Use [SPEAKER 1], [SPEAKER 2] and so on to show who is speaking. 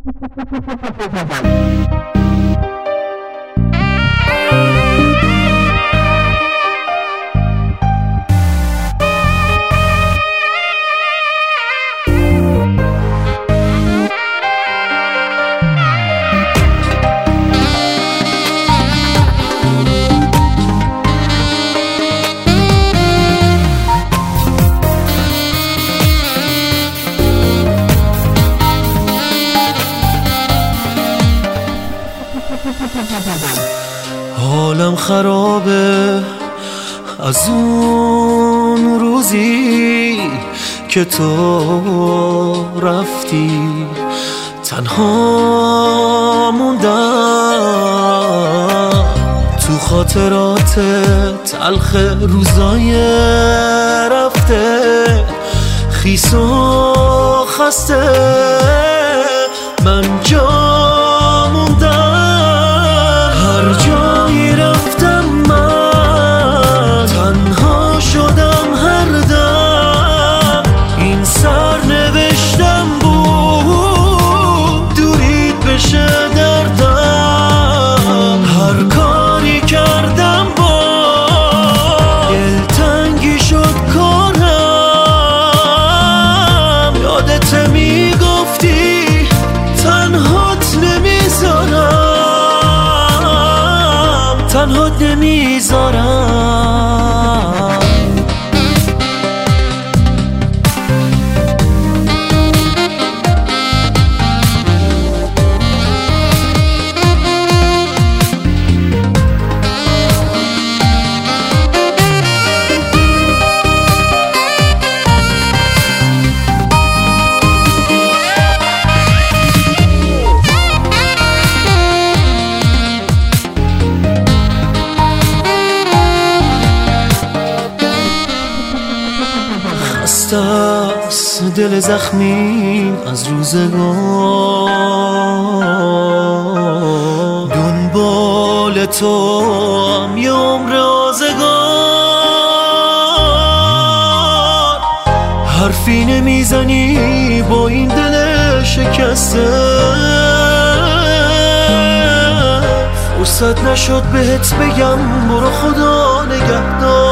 [SPEAKER 1] حالم خرابه از اون روزی که تو رفتی، تنها موندم تو خاطرات تلخ روزای رفته، خیس و خسته من جا موندم. هر جایی رفتم من تنها شدم، هر دم این سرنوشتم بود دورید بشه دردم. هر کاری کردم با دلتنگی شد کارم، یادت میگفتی تنهات نمیذارم، تنهات نمیذارم. خسته‌ست دل زخمی از روزگار، دنبال تو هم یه عمر آزگار. حرفی نمیزنی با این دل شکسته، فرصت نشد بهت بگم برو خدا نگهدار.